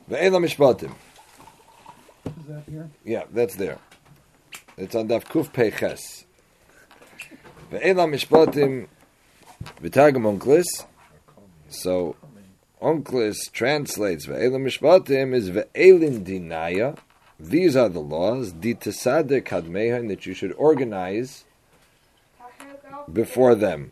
Ve'ela mishpatim. Is that here? Yeah, that's there. It's on Daf Kuf Pei Ches. Ve'ela mishpatim v'targum Onklis. So Onklis translates Ve'ela mishpatim is Ve'elin dinaya. These are the laws, di tesadeh kadmehan, that you should organize before them.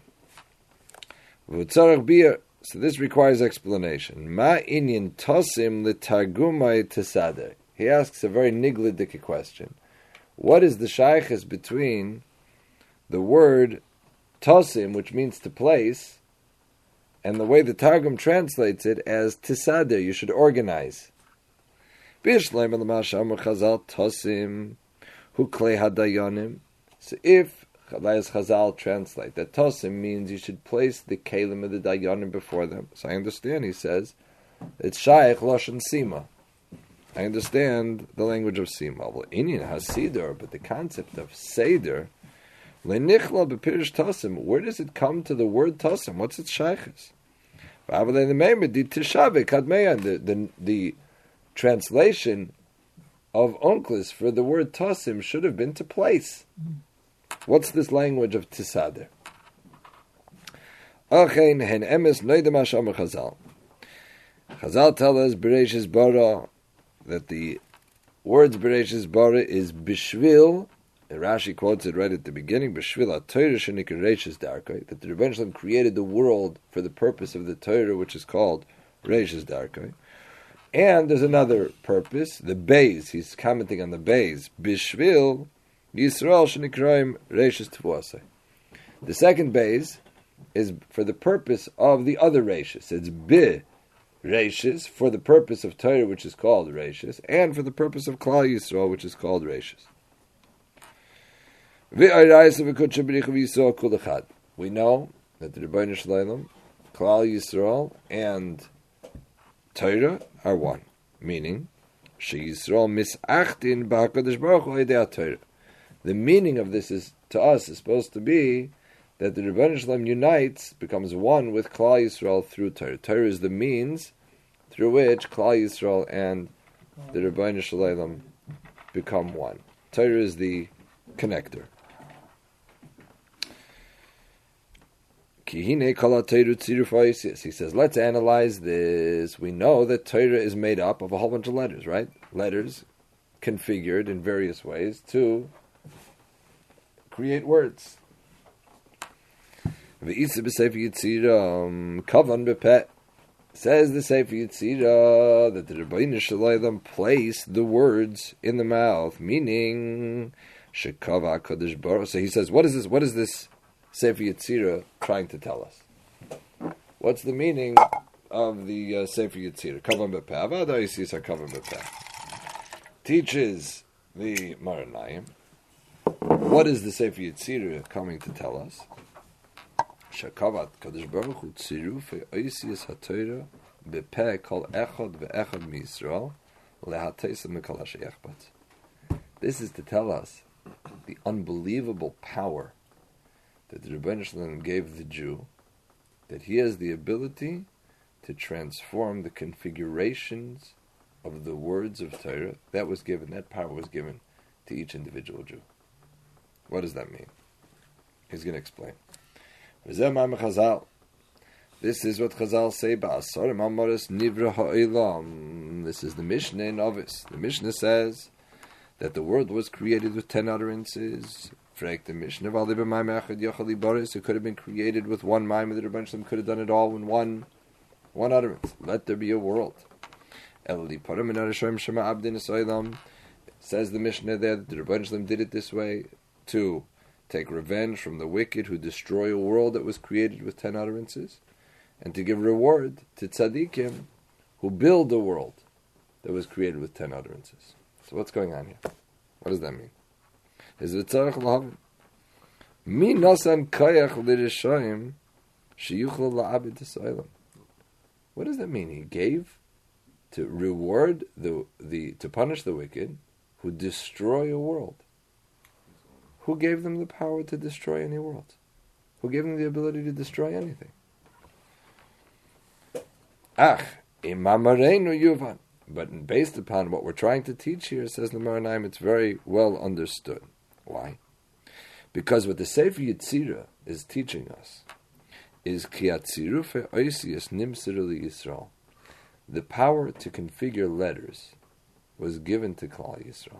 So this requires explanation. Ma inyan tosim litargumai tesadeh. He asks a very niggly question. What is the shaykhis between the word tosim, which means to place, and the way the Targum translates it as tesadeh, you should organize? Bishleim al-masham chazal tosim hu klei hadayanim. So if Chazal translate that tosim means you should place the kalim of the dayanim before them. So I understand, he says, it's shaykh lashon sima. I understand the language of sima. Well, inyan hasidur, but the concept of seder, lenichla bepirish tosim. Where does it come to the word tosim? What's its shaykhis? The translation of Onklis for the word tosim should have been to place. What's this language of tisader? Chazal tell us Bereishis bara that the words Bereishis bara is bishvil. Rashi quotes it right at the beginning. Bishvil ha-Torah shenikra Reishis darkei. That the Rebbeinu Shalom created the world for the purpose of the Torah, which is called Reishis darkei. And there's another purpose, the Beis. He's commenting on the Beis. Bishvil Yisrael shenikraim Reishis Tvuasei. The second Beis is for the purpose of the other Reishis. It's Bi Reishis, for the purpose of Torah, which is called Reishis, and for the purpose of Klal Yisrael, which is called Reishis. We know that the Rebbeinu Shalom, Klal Yisrael, and Torah are one, meaning She Yisrael misachtin b'Hakadosh Baruch Hu idei Torah. The meaning of this is, to us, is supposed to be that the Rebbeinu Shalom unites, becomes one with Klal Yisrael through Torah. Torah is the means through which Klal Yisrael and the Rebbeinu Shalom become one. Torah is the connector. He says, let's analyze this. We know that Torah is made up of a whole bunch of letters, right? Letters configured in various ways to create words. Says the Sefer Yetzirah that the Rebbeinu Shalom placed the words in the mouth, meaning Shekava Kadosh Baruch. So he says, what is this? What is this Sefer Yetzirah trying to tell us? What's the meaning of the Sefer Yetzirah? Kavan Bepeh. Avada Yisisa Kavan Bepeh. Teaches the Maranayim. What is the Sefer Yetzirah coming to tell us? Shekavat Kadosh Baruch Hu Tziru Fe'oisias HaTorah Bepeh Kol Echad Ve'echad MiYisrael Lehateisa Mikol HaSheyachbat. This is to tell us the unbelievable power that the Rebbeinu Shalom gave the Jew, that he has the ability to transform the configurations of the words of Torah. That was given, that power was given to each individual Jew. What does that mean? He's going to explain. This is what Chazal say, this is the Mishnah in Ovis. The Mishnah says that the world was created with 10 utterances. The Mishnah, it could have been created with one mime. The Rebbeinu Shalom could have done it all in one utterance. Let there be a world. Says the Mishnah there that the Rebbeinu Shalom did it this way to take revenge from the wicked who destroy a world that was created with 10 utterances, and to give reward to tzaddikim who build a world that was created with 10 utterances. So what's going on here? What does that mean? Is it tzarech lahavin? Mi nasan kayach l'rishayim sheyuchol la'abed t'saylam. What does that mean? He gave to reward to punish the wicked who destroy a world. Who gave them the power to destroy any world? Who gave them the ability to destroy anything? Ach, imamareinu yuvan. But based upon what we're trying to teach here, says the Maranaim, it's very well understood. Why? Because what the Sefer Yetzirah is teaching us is Ki Atzirufe Oisius Nimsiru Yisrael. The power to configure letters was given to Klal Yisrael.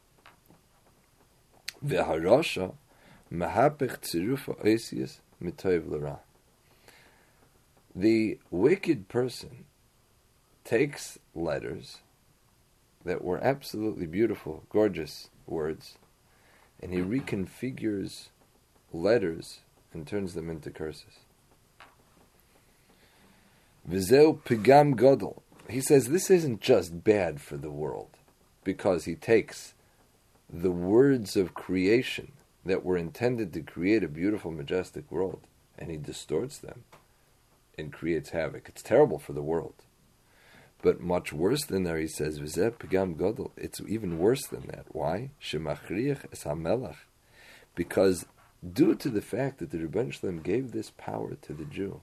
Ve'harasha mahapech tzirufa oisius mitoiv l'ra. The wicked person takes letters that were absolutely beautiful, gorgeous words, and he reconfigures letters and turns them into curses. V'zeu pigam godel. He says this isn't just bad for the world, because he takes the words of creation that were intended to create a beautiful, majestic world, and he distorts them and creates havoc. It's terrible for the world. But much worse than that, he says, V'zeh pigam godel. It's even worse than that. Why? Shemachriach es hamelach. Because due to the fact that the Rebbeinu Shalom gave this power to the Jew,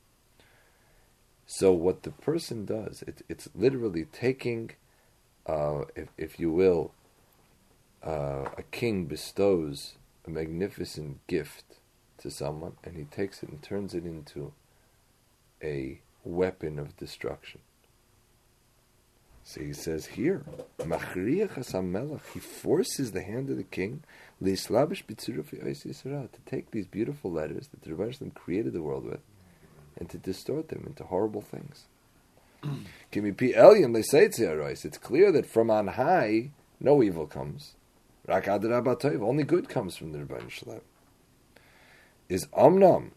so what the person does, it's literally taking, if you will, a king bestows a magnificent gift to someone, and he takes it and turns it into a weapon of destruction. So he says here, Machriach HaSamelach, he forces the hand of the king to take these beautiful letters that the Rebbeinu Shalom created the world with, and to distort them into horrible things. It's clear that from on high, no evil comes. Only good comes from the Rebbeinu Shalom. Is Amnam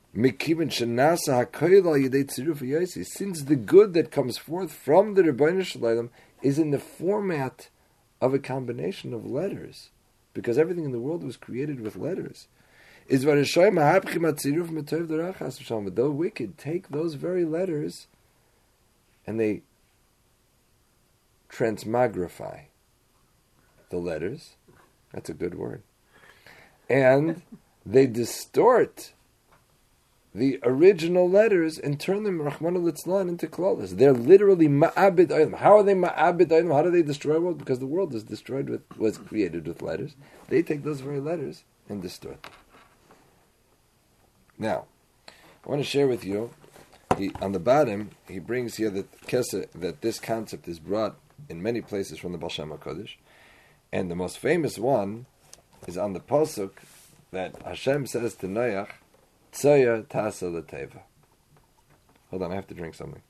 since the good that comes forth from the Rebbeinu Shalom is in the format of a combination of letters, because everything in the world was created with letters. Is the wicked take those very letters and they transmogrify the letters. That's a good word. And they distort the original letters and turn them, Rahmana Litzlan, into klolas. They're literally ma'abid aylam. How are they ma'abid aylam? How do they destroy the world? Because the world is destroyed was created with letters. They take those very letters and distort them. Now, I want to share with you, on the bottom, he brings here that this concept is brought in many places from the Baal Shem HaKadosh, and the most famous one is on the Pasuk that Hashem says to Noach, Tzoya Tasa L'Teva. Hold on, I have to drink something.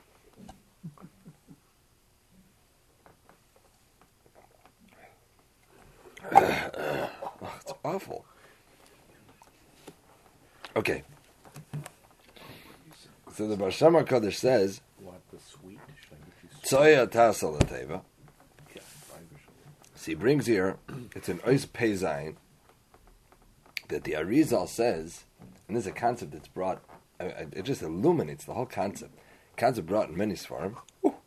It's awful. Okay. So the Baal Shem HaKadosh says, Tzoya Tasa L'Teva. So he brings here, it's an Ois Pei Zayin, that the Arizal says, and this is a concept that's brought, it just illuminates the whole concept. Concept brought in many Sfarim.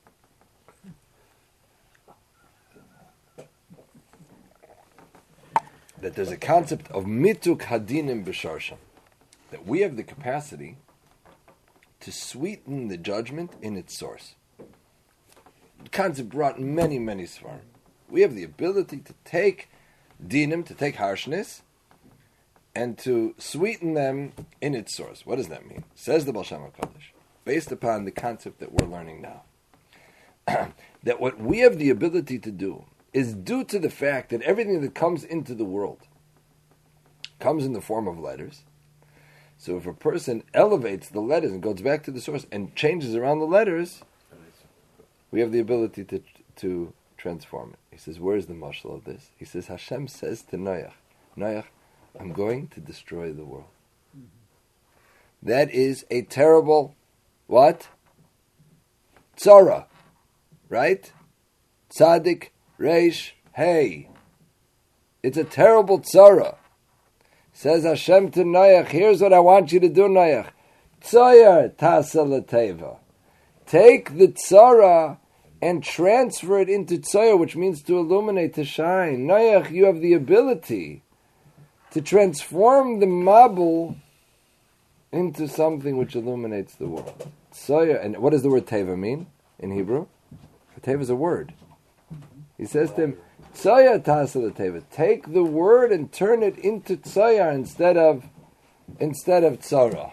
That there's a concept of mituk hadinim b'sharsham, that we have the capacity to sweeten the judgment in its source. The concept brought in many, many Sfarim. We have the ability to take dinim, to take harshness, and to sweeten them in its source. What does that mean? Says the Baal Shem HaKadosh, based upon the concept that we're learning now, that what we have the ability to do is due to the fact that everything that comes into the world comes in the form of letters. So if a person elevates the letters and goes back to the source and changes around the letters, we have the ability to transform it. He says, where's the mashal of this? He says, Hashem says to Noach, I'm going to destroy the world. Mm-hmm. That is a terrible, what? Tzara. Right? Tzadik, Reish, Hey. It's a terrible tzara. Says Hashem to Noach, here's what I want you to do, Noach. Tzoyer tasa l'teva. Take the tzara and transfer it into tzoyer, which means to illuminate, to shine. Noach, you have the ability to transform the mabul into something which illuminates the world. Tzoyer, and what does the word teva mean in Hebrew? Teva is a word. He says to him, Tzayar tasa l'teva. Take the word and turn it into tzayar instead of tzara.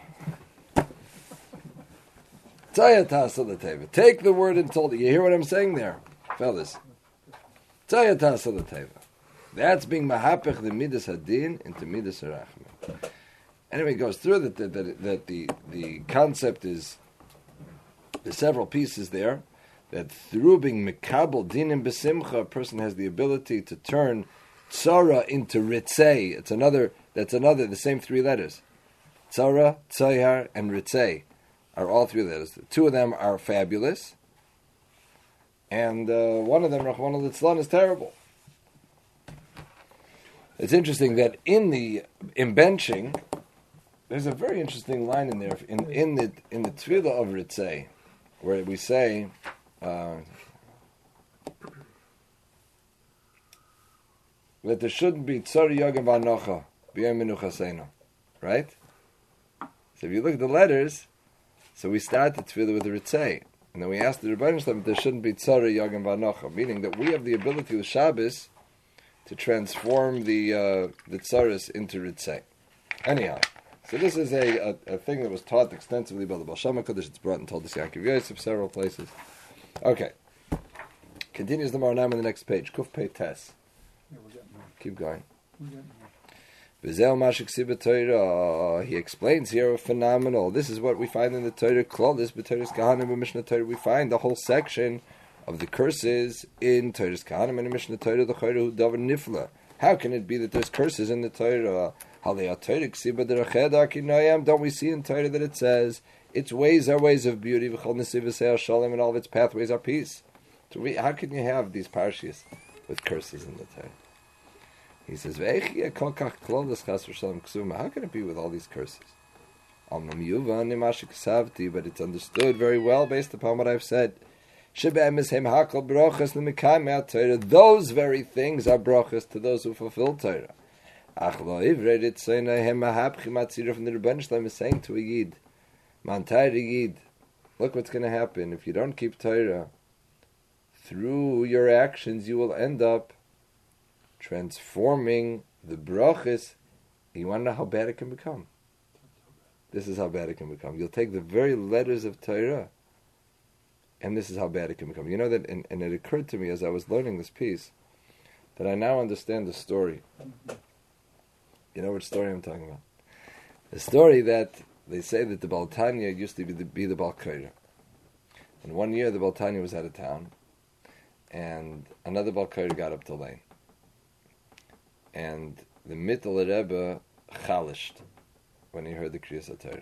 Tzayar tasa l'teva. Take the word and told it. You hear what I'm saying there, fellas? Tzayar tasa l'teva. That's being mahapech the midas hadin into midas harachman. Anyway, it goes through that the concept is there's several pieces there. That through being mekabel dinim besimcha, a person has the ability to turn tzara into ritzei. That's another, the same three letters. Tzara, tzayar, and ritzei are all three letters. The two of them are fabulous, and one of them, Rachmana litzlan, is terrible. It's interesting that in benching, there's a very interesting line in there in the tefillah of ritzei, where we say. That there shouldn't be tzari yagam v'anocha b'yom menuchaseinu, right? So if you look at the letters, so we start the tefillah with the ritzei, and then we ask the Rebbeinu Shalom that there shouldn't be tzari yagam v'anocha, meaning that we have the ability with Shabbos to transform the tzaris into ritzei. Anyhow, so this is a thing that was taught extensively by the Baal Shem HaKadosh. It's brought and told this Yaakov Yosef several places. Okay. Continues the Maranam on the next page. Kuf Pei Tes. Yeah, we're getting there. Keep going. We're getting there. He explains here phenomenal. This is what we find in the Torah. Klal, B'Torah's Kahanim and Mishnah Torah. We find the whole section of the curses in Torah's Kahanim and Mishnah Torah. The Torah Davar Nifla. How can it be that there's curses in the Torah? Don't we see in Torah that it says its ways are ways of beauty, and all of its pathways are peace? How can you have these parshas with curses in the Torah? He says, how can it be with all these curses? But it's understood very well based upon what I've said. Those very things are brachas to those who fulfill Torah. From the Rebbeinu Shalom is saying to a Yid, Yid, look what's going to happen. If you don't keep Torah, through your actions you will end up transforming the brachas. You want to know how bad it can become? This is how bad it can become. You'll take the very letters of Torah, and this is how bad it can become. You know that, and it occurred to me as I was learning this piece, that I now understand the story. You know which story I'm talking about? The story that they say that the Baal Tanya used to be the Baal Korah. And one year the Baal Tanya was out of town, and another Baal Korah got up to lane. And the Mittel Rebbe chalished when he heard the Kriyas HaTorah.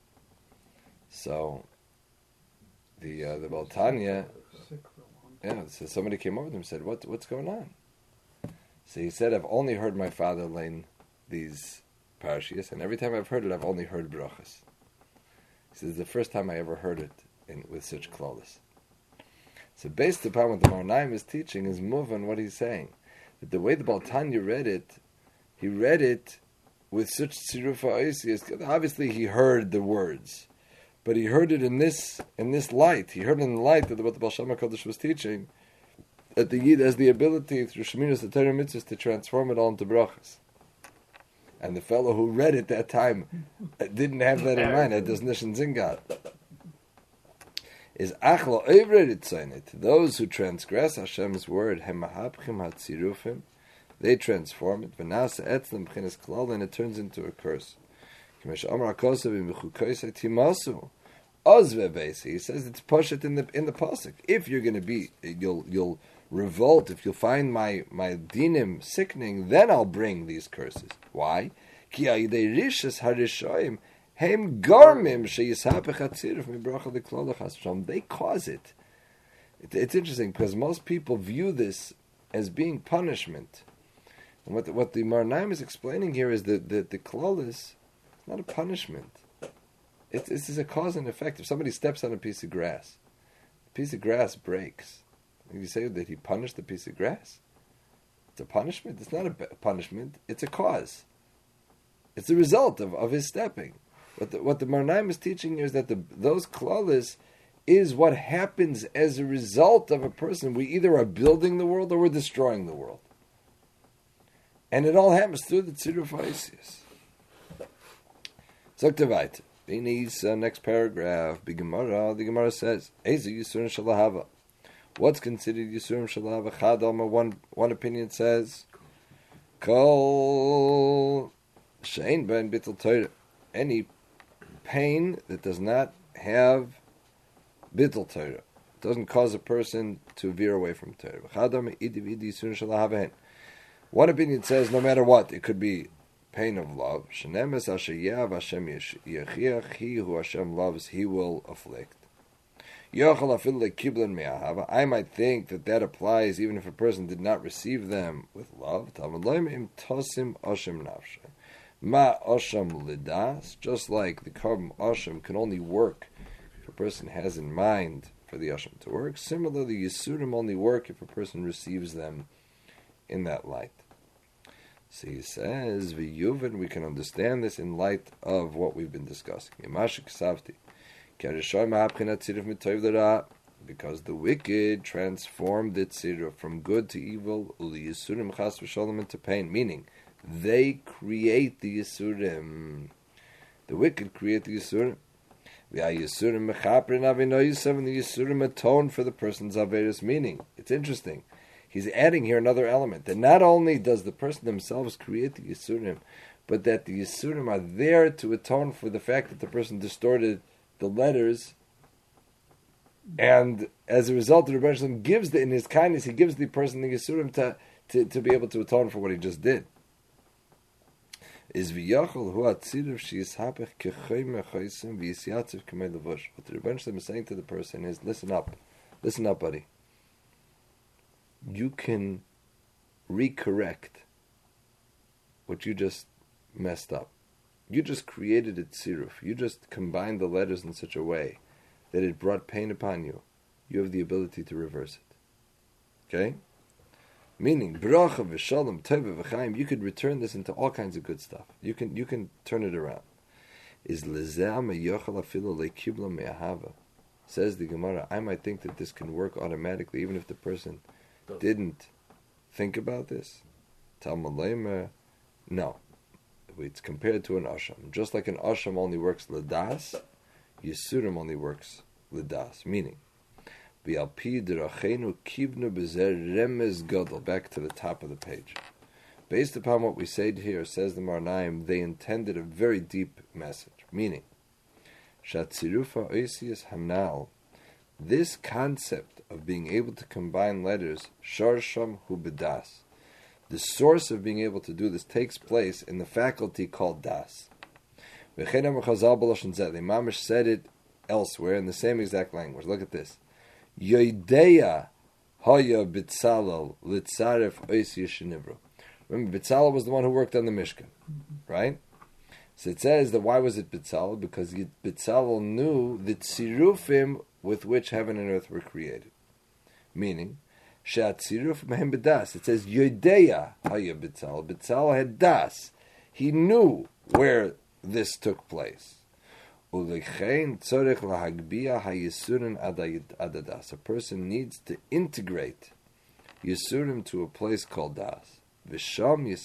So the Baal Tanya, so somebody came over to him and said, what's going on? So he said, I've only heard my father lane these parashiyas, and every time I've heard it, I've only heard brachas. He says, it's the first time I ever heard it with such klaus. So based upon what the Marnaim is teaching is move on what he's saying. That the way the Baal Tanya read it, he read it with such tzirufa oisiyas. Obviously he heard the words, but he heard it in this light. He heard it in the light of what the Baal Shem HaKadosh was teaching, that the Yid has the ability through Shemiras the Torah mitzvahs to transform it all into brachas. And the fellow who read it that time didn't have that in mind. That does Nishan Zingat. Is achlo evreritzainit. Those who transgress Hashem's word, hemahapchim hatzirufim, they transform it. V'nasa etzlem b'chinas klal, and it turns into a curse. K'mesh amar hakosav v'mechukoisei timasu. Ozvebeisi. He says it's pushed in the pasuk. If you're going to be, you'll revolt. If you'll find my dinim sickening, then I'll bring these curses. Why? Ki ayidei rishas harishoyim hem garmim sheyisapech hatziruf mibracha deklolach hashem. They cause it. It's interesting because most people view this as being punishment. And what the Marnaim is explaining here is that the klol is not a punishment. This is a cause and effect. If somebody steps on a piece of grass breaks. You say that he punished the piece of grass? It's a punishment? It's not a punishment. It's a cause. It's the result of his stepping. What the Marnaim is teaching here is that those klalis, is what happens as a result of a person. We either are building the world or we're destroying the world. And it all happens through the Tziruf HaIsius. Zok weiter. Next paragraph. The Gemara says, Eze Yisurim Shalahava. What's considered Yisurim Shalahava? Chadama, one opinion says, Kol Shein Ben Bittul Torah. Any pain that does not have Bittul Torah, doesn't cause a person to veer away from Torah. One opinion says no matter what, it could be pain of love. He who Hashem loves, He will afflict. I might think that applies even if a person did not receive them with love. Ma Asham Lidas, just like the carbon Asham can only work if a person has in mind for the Asham to work. Similarly, Yisurim only work if a person receives them in that light. So he says, V'yuven, we can understand this in light of what we've been discussing. Yamashik Savti, because the wicked transformed the tziruf from good to evil, Yisurim Chas V'Shalom into pain, meaning they create the Yisurim. The wicked create the Yisurim. The Yisurim mechaprin avinoyisam, and the Yisurim atone for the person's averis. Meaning, it's interesting. He's adding here another element, that not only does the person themselves create the Yisurim, but that the Yisurim are there to atone for the fact that the person distorted the letters, and as a result, the Rebbe Shalom gives in his kindness, he gives the person the Yisurim to be able to atone for what he just did. Is v'yachol hu atziruf sheyishapech kechay mechaysim v'yisyatziv k'mei levush. What the Rebbe Shalom is saying to the person is, listen up, buddy. You can recorrect what you just messed up. You just created a tziruf. You just combined the letters in such a way that it brought pain upon you. You have the ability to reverse it. Okay? Meaning, bracha v'shalom teva v'chaim, you could return this into all kinds of good stuff. You can turn it around. Is lezeh meyochel afilu lekibla me'ahava. Says the Gemara, I might think that this can work automatically, even if the person didn't think about this. Talmud Leimer, no. It's compared to an asham. Just like an asham only works ledas, Yisurim only works ledas. Meaning, back to the top of the page. Based upon what we say here, says the Marnaim, they intended a very deep message. Meaning, Shatzirufa Oisius Hanal, this concept of being able to combine letters, Sharsham Hu B'das, the source of being able to do this takes place in the faculty called Das. The Mamish said it elsewhere in the same exact language. Look at this. Yoideya Haya B'Tzalel Litzaref Ois Yeshinivru. Remember, B'Tzalel was the one who worked on the Mishkan, right? So it says that why was it B'Tzalel? Because B'Tzalel knew the tzirufim with which heaven and earth were created. Meaning, She'atziruf mehem b'das. It says Yodeya Haya B'Tzalel. B'Tzalel had das. He knew where this took place. A person needs to integrate Yisurim to a place called Das. If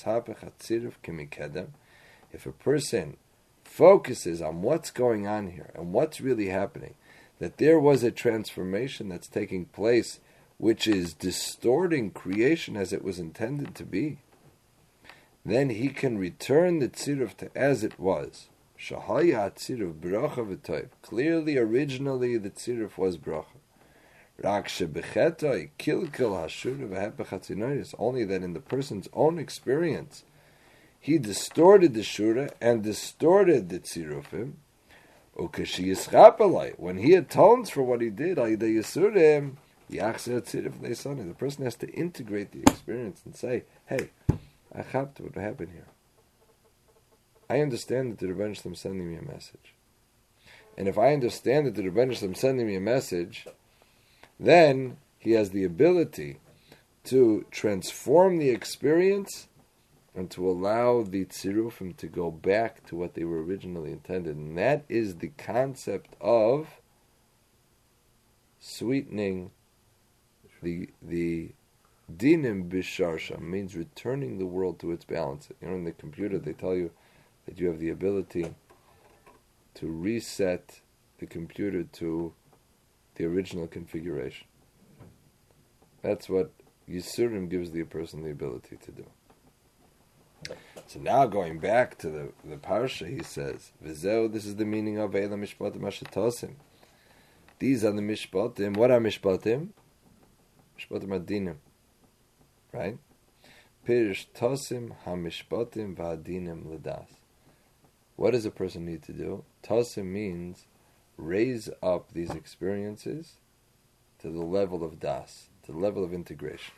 a person focuses on what's going on here and what's really happening, that there was a transformation that's taking place which is distorting creation as it was intended to be, then he can return the tziruf to as it was. Shahaya tziruf bracha v'toiv. Clearly, originally the tziruf was bracha. Rak shebechetoi kilkil hashura v'hepech hatzinoris. Only that in the person's own experience, he distorted the shura and distorted the tzirufim. Ukeshi yischapalai. When he atones for what he did, ayidei yisurim, yachzer tziruf leisani. The person has to integrate the experience and say, hey, I chapped what happened here. I understand that the Rebbeinu Shalom is sending me a message. And if I understand that the Rebbeinu Shalom is sending me a message, then he has the ability to transform the experience and to allow the tzirufim to go back to what they were originally intended. And that is the concept of sweetening the dinim bisharsha means returning the world to its balance. In the computer they tell you that you have the ability to reset the computer to the original configuration. That's what Yisurim gives the person the ability to do. So now going back to the parsha, he says, V'zeu, this is the meaning of Eila Mishpatim Ashatosim. These are the Mishpatim. What are Mishpatim? Mishpatim Adinim. Right? Pirish Tosim HaMishpatim V'Adinim L'das. What does a person need to do? Tosim means raise up these experiences to the level of das, to the level of integration.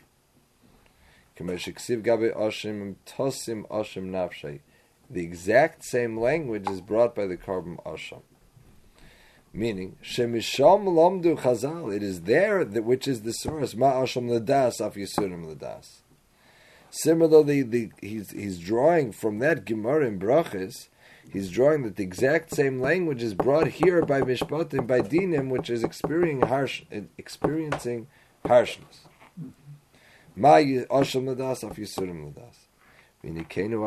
The exact same language is brought by the carbon asham. Meaning, Shemisham Lamdu Chazal, it is there which is the source, Ma Asham Ladas Af Yisurim Ladas. Similarly, he's drawing from that Gemara in Brachas, he's drawing that the exact same language is brought here by Mishpatim, by Dinim, which is experiencing harshness. Ma Asham Ladas Af Yisurim Ladas. Meaning,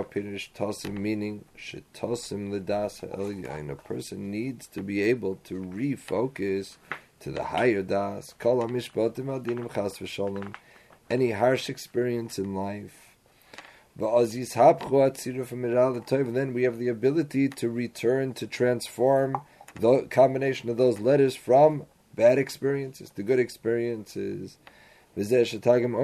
shetosim l'das ha'elyon. A person needs to be able to refocus to the higher das. Kol ha'mishpatim adinim chas v'shalom. Any harsh experience in life. V'az yishapchu atziru from miral l'tov. And then we have the ability to return, to transform the combination of those letters from bad experiences to good experiences. And therefore the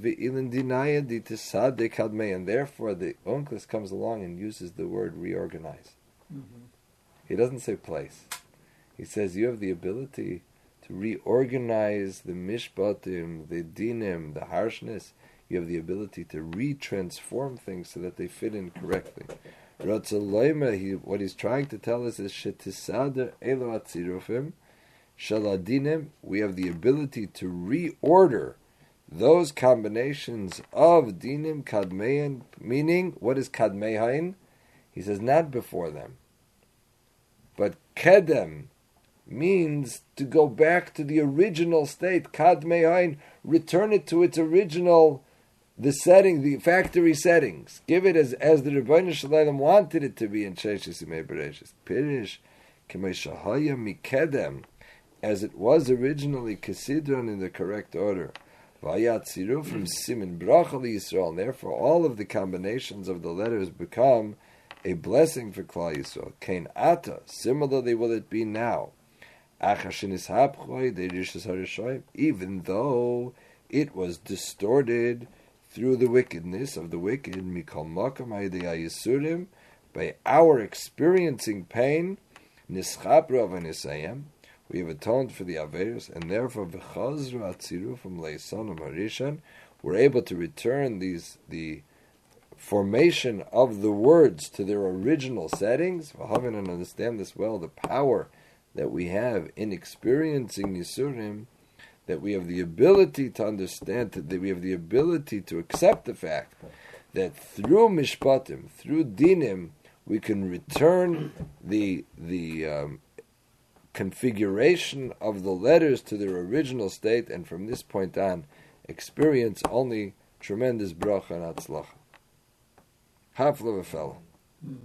Onkelos comes along and uses the word reorganize. Mm-hmm. He doesn't say place. He says you have the ability to reorganize the mishpatim, the dinim, the harshness. You have the ability to retransform things so that they fit in correctly. What he's trying to tell us is shetisader elo atzirufim. Shaladinim, we have the ability to reorder those combinations of dinim kadmein, meaning, what is kadmehain? He says, not before them. But kedem means to go back to the original state, kadmehain, return it to its original, the setting, the factory settings. Give it as the Rebbeinu Shalom wanted it to be in Sheshis Yimei Bereshis. Pirish, k'mei shahaya mikedem, as it was originally, Kesidron in the correct order. Vayat Siru from Simin Bracha Yisrael. And therefore, all of the combinations of the letters become a blessing for Klal Yisrael. Kain Ata. Similarly, will it be now? Even though it was distorted through the wickedness of the wicked, Mikol Makam Hayidei Yisurim, by our experiencing pain, Nischapra v'nisayim. We have atoned for the Averos, and therefore v'chazru atziru from leisonim harishan. We're able to return the formation of the words to their original settings. V'havin, and understand this well, the power that we have in experiencing Yisurim, that we have the ability to understand, that we have the ability to accept the fact that through mishpatim, through dinim, we can return the configuration of the letters to their original state, and from this point on, experience only tremendous bracha and atzlacha. Hafla v'fela.